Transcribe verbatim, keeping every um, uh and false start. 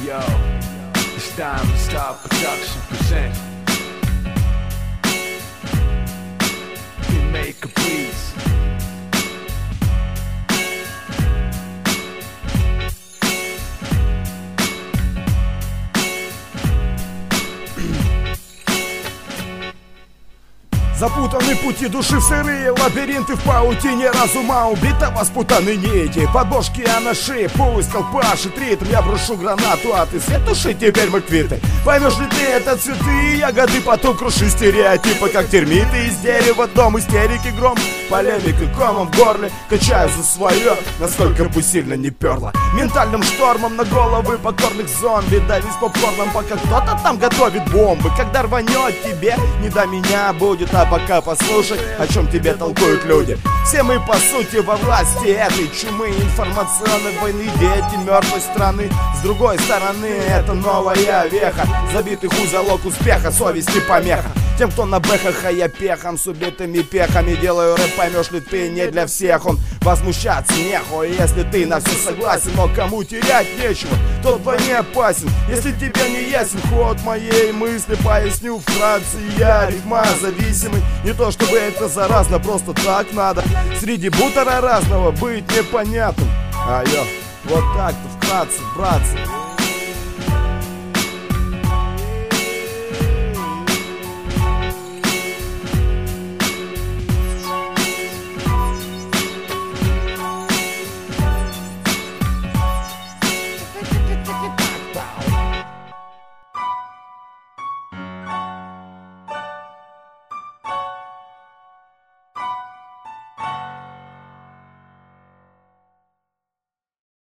yo, it's time to start production present. Maker, please. Запутаны пути души в сырые лабиринты, в паутине разума убитого спутаны нити. Подбожки я на шее, поискал пашет ритм. Я брошу гранату, а ты свет туши, теперь мы квиты. Поймешь ли ты, это цветы и ягоды, потом круши стереотипы, как термиты из дерева, дом, истерики, гром, полемика, комом в горле. Качаю за свое, насколько бы сильно не перло. Ментальным штормом на головы покорных зомби. Давись попкорном, пока кто-то там готовит бомбы. Когда рванет тебе, не до меня будет, а пока послушай, о чем тебе толкуют люди. Все мы по сути во власти этой чумы информационной войны, дети мертвой страны. С другой стороны, это новая веха, забитых узелок успеха, совести помеха. Тем, кто на бэхах, а я пехом, с убитыми пехами делаю рэп, поймешь ли ты, не для всех он. Возмущаться нехуй, если ты на все согласен, но кому терять нечего, тот вдвойне опасен. Если тебе не ясен ход моей мысли, поясню вкратце, я рифма зависимый. Не то чтобы это заразно, просто так надо среди бутера разного быть непонятным. А ё, вот так-то вкратце, братцы.